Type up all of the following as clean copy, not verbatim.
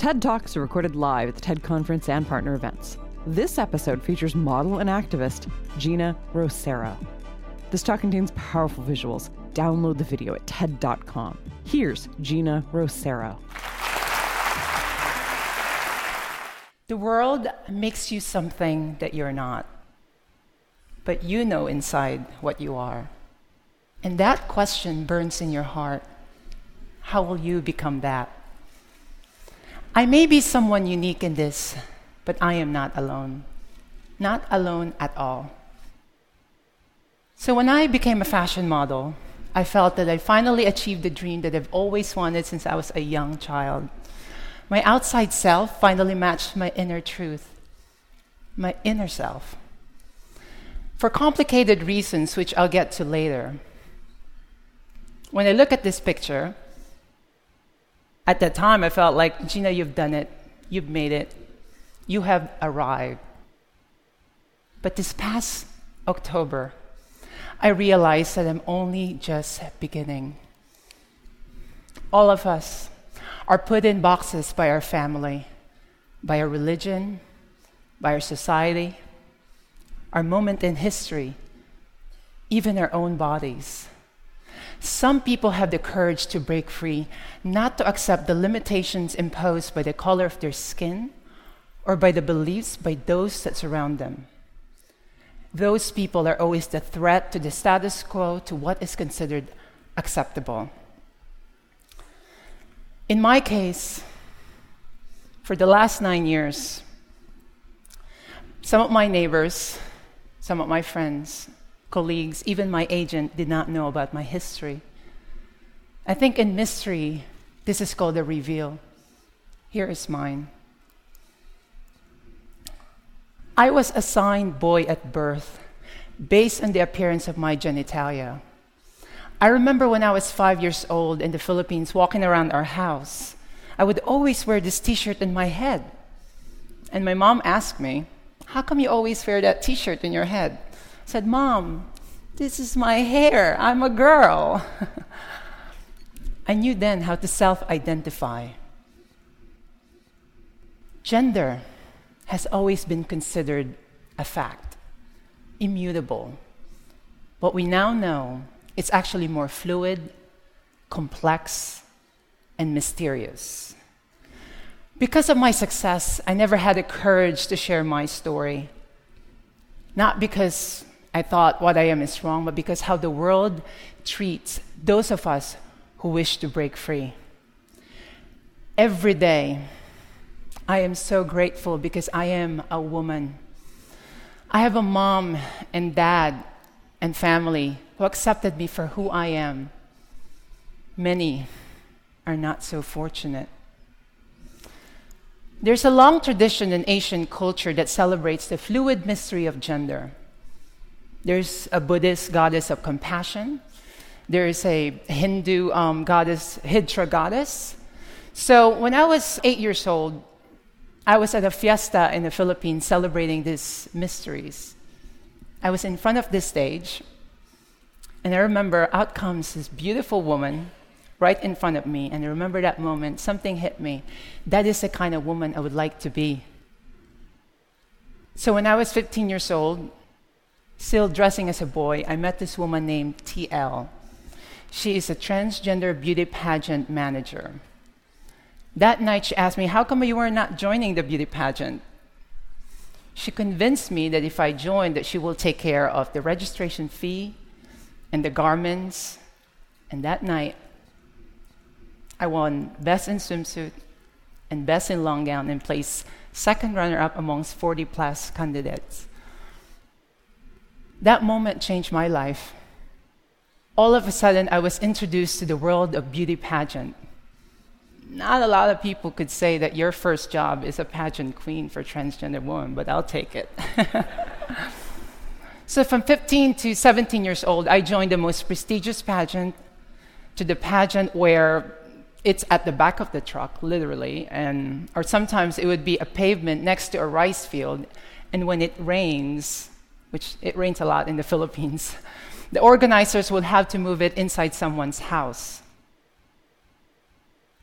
TED Talks are recorded live at the TED Conference and partner events. This episode features model and activist Gina Rosero. This talk contains powerful visuals. Download the video at TED.com. Here's Gina Rosero. The world makes you something that you're not, but you know inside what you are. And that question burns in your heart. How will you become that? I may be someone unique in this, but I am not alone. Not alone at all. So when I became a fashion model, I felt that I finally achieved the dream that I've always wanted since I was a young child. My outside self finally matched my inner truth, my inner self. For complicated reasons, which I'll get to later. When I look at this picture, at that time I felt like, Gina, you've done it. You've made it. You have arrived. But this past October, I realized that I'm only just beginning. All of us are put in boxes by our family, by our religion, by our society, our moment in history, even our own bodies. Some people have the courage to break free, not to accept the limitations imposed by the color of their skin or by the beliefs by those that surround them. Those people are always the threat to the status quo, to what is considered acceptable. In my case, for the last 9 years, some of my neighbors, some of my friends, colleagues, even my agent did not know about my history. I think in mystery, this is called a reveal. Here is mine. I was assigned boy at birth based on the appearance of my genitalia. I remember when I was 5 years old in the Philippines walking around our house, I would always wear this t-shirt in my head. And my mom asked me, how come you always wear that t-shirt in your head? I said, Mom, this is my hair. I'm a girl. I knew then how to self-identify. Gender has always been considered a fact, immutable. What we now know, it's actually more fluid, complex, and mysterious. Because of my success, I never had the courage to share my story. Not because I thought what I am is wrong, but because how the world treats those of us who wish to break free. Every day, I am so grateful because I am a woman. I have a mom and dad and family who accepted me for who I am. Many are not so fortunate. There's a long tradition in Asian culture that celebrates the fluid mystery of gender. There's a Buddhist goddess of compassion. There's a Hindu goddess, Hydra goddess. So when I was 8 years old, I was at a fiesta in the Philippines celebrating these mysteries. I was in front of this stage, and I remember out comes this beautiful woman right in front of me, and I remember that moment, something hit me. That is the kind of woman I would like to be. So when I was 15 years old, still dressing as a boy, I met this woman named TL. She is a transgender beauty pageant manager. That night she asked me, how come you were not joining the beauty pageant? She convinced me that if I joined, that she will take care of the registration fee and the garments. And that night, I won Best in Swimsuit and Best in Long Gown and placed second runner-up amongst 40-plus candidates. That moment changed my life. All of a sudden, I was introduced to the world of beauty pageant. Not a lot of people could say that your first job is a pageant queen for transgender women, but I'll take it. So from 15 to 17 years old, I joined the most prestigious pageant, to the pageant where it's at the back of the truck, literally, or sometimes it would be a pavement next to a rice field, and when it rains, which it rains a lot in the Philippines, the organizers would have to move it inside someone's house.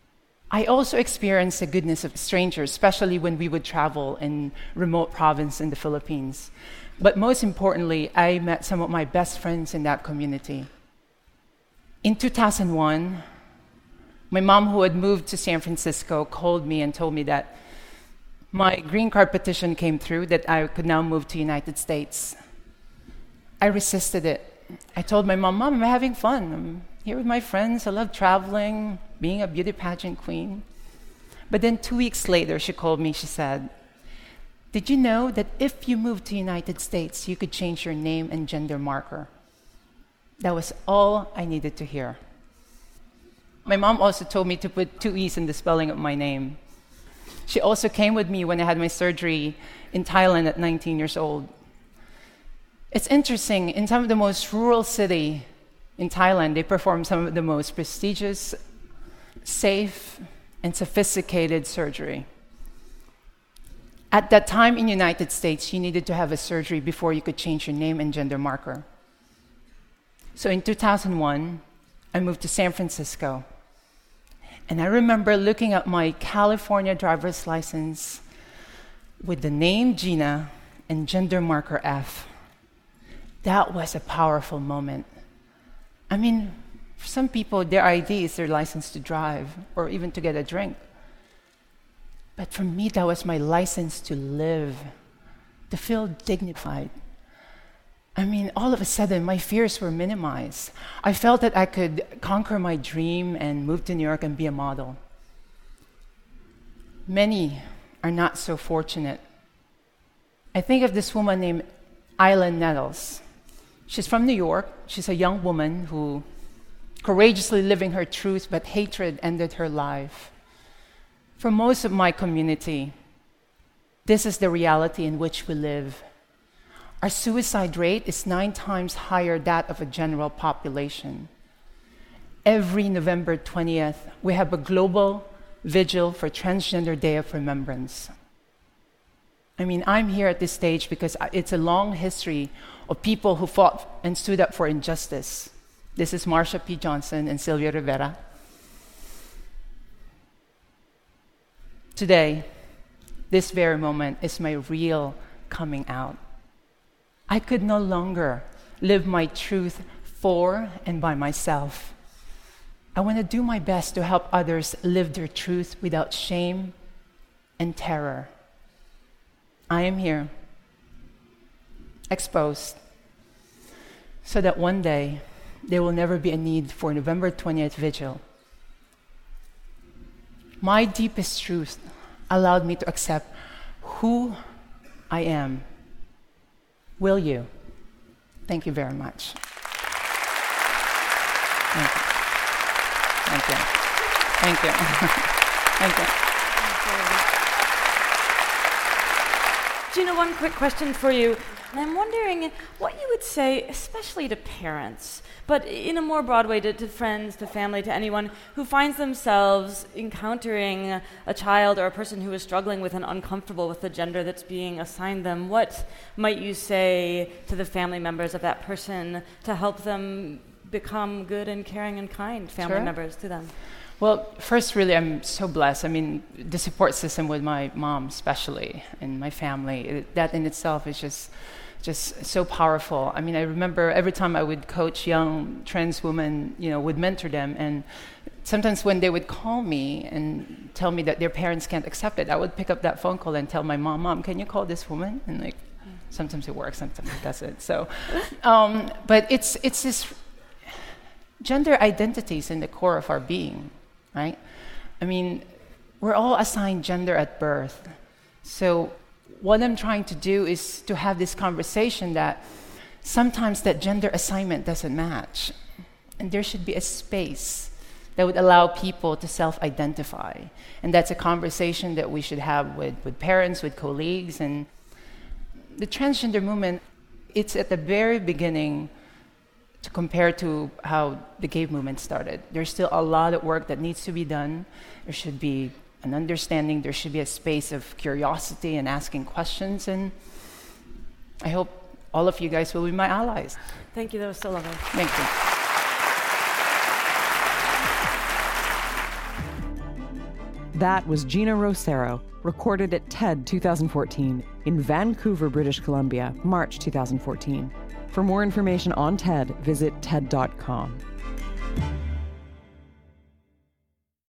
I also experienced the goodness of strangers, especially when we would travel in remote province in the Philippines. But most importantly, I met some of my best friends in that community. In 2001, my mom, who had moved to San Francisco, called me and told me that my green card petition came through, that I could now move to the United States. I resisted it. I told my mom, "Mom, I'm having fun. I'm here with my friends. I love traveling, being a beauty pageant queen." But then 2 weeks later, she called me. She said, "Did you know that if you moved to the United States, you could change your name and gender marker?" That was all I needed to hear. My mom also told me to put 2 E's in the spelling of my name. She also came with me when I had my surgery in Thailand at 19 years old. It's interesting, in some of the most rural city in Thailand, they perform some of the most prestigious, safe, and sophisticated surgery. At that time in the United States, you needed to have a surgery before you could change your name and gender marker. So in 2001, I moved to San Francisco. And I remember looking at my California driver's license with the name Gina and gender marker F. That was a powerful moment. I mean, for some people, their ID is their license to drive or even to get a drink. But for me, that was my license to live, to feel dignified. I mean, all of a sudden, my fears were minimized. I felt that I could conquer my dream and move to New York and be a model. Many are not so fortunate. I think of this woman named Isla Nettles. She's from New York. She's a young woman who courageously living her truth, but hatred ended her life. For most of my community, this is the reality in which we live. Our suicide rate is 9 times higher than that of a general population. Every November 20th, we have a global vigil for Transgender Day of Remembrance. I mean, I'm here at this stage because it's a long history of people who fought and stood up for injustice. This is Marsha P. Johnson and Sylvia Rivera. Today, this very moment is my real coming out. I could no longer live my truth for and by myself. I want to do my best to help others live their truth without shame and terror. I am here, exposed, so that one day there will never be a need for November 20th vigil. My deepest truth allowed me to accept who I am. Will you? Thank you very much. Thank you. Thank you. Thank you. Thank you. Gina, one quick question for you. And I'm wondering what you would say, especially to parents, but in a more broad way, to friends, to family, to anyone who finds themselves encountering a child or a person who is struggling with and uncomfortable with the gender that's being assigned them. What might you say to the family members of that person to help them become good and caring and kind family members to them? Well, first, really, I'm so blessed. I mean, the support system with my mom, especially, and my family, that in itself is just so powerful. I mean, I remember every time I would coach young trans women, would mentor them, and sometimes when they would call me and tell me that their parents can't accept it, I would pick up that phone call and tell my mom, "Can you call this woman?" And sometimes it works, sometimes it doesn't. So, but it's this gender identities in the core of our being. Right? I mean, we're all assigned gender at birth. So what I'm trying to do is to have this conversation that sometimes that gender assignment doesn't match. And there should be a space that would allow people to self-identify. And that's a conversation that we should have with parents, with colleagues. And the transgender movement, it's at the very beginning to compare to how the gay movement started. There's still a lot of work that needs to be done. There should be an understanding. There should be a space of curiosity and asking questions. And I hope all of you guys will be my allies. Thank you. That was so lovely. Thank you. That was Gina Rosero, recorded at TED 2014 in Vancouver, British Columbia, March 2014. For more information on TED, visit TED.com.